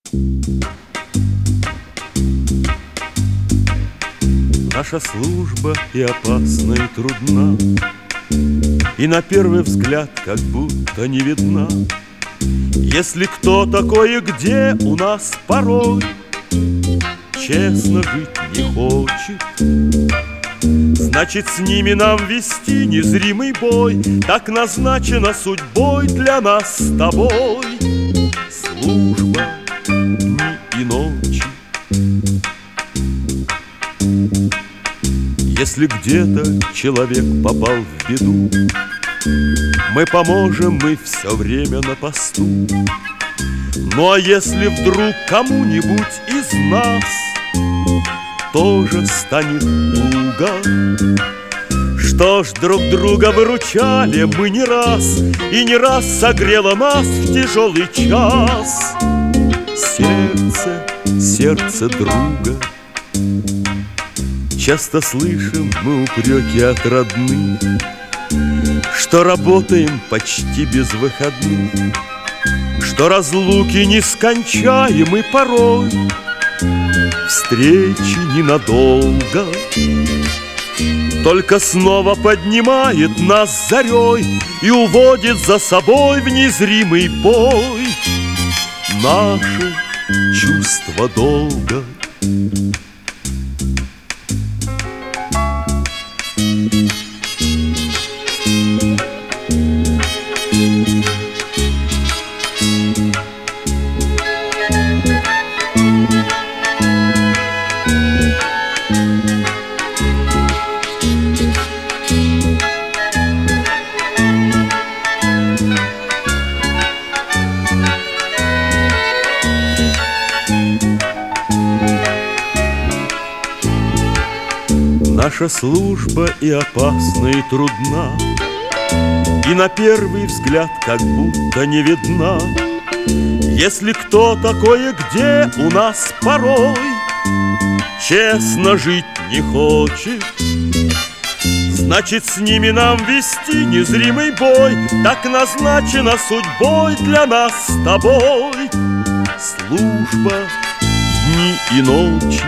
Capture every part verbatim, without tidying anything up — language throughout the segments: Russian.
Наша служба и опасна, и трудна, и на первый взгляд как будто не видна. Если кто такое где у нас порой честно жить не хочет, значит, с ними нам вести незримый бой. Так назначена судьбой для нас с тобой служба дни и ночи. Если где-то человек попал в беду, мы поможем, мы все время на посту. Ну а если вдруг кому-нибудь из нас тоже станет туго, что ж, друг друга выручали мы не раз, и не раз согрело нас в тяжелый час сердце, сердце друга. Часто слышим мы упреки от родных, что работаем почти без выходных, что разлуки нескончаемы порой, встречи ненадолго. Только снова поднимает нас зарей и уводит за собой в незримый бой наше чувство долга. Наша служба и опасна, и трудна, и на первый взгляд как будто не видна. Если кто такое где у нас порой честно жить не хочет, значит, с ними нам вести незримый бой. Так назначена судьбой для нас с тобой служба дни и ночи.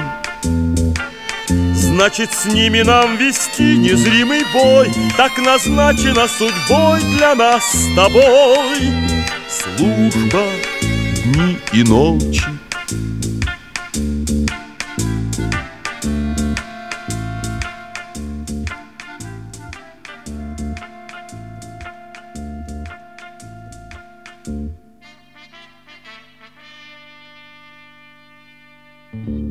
Значит, с ними нам вести незримый бой. Так назначена судьбой для нас с тобой служба дни и ночи. Thank you.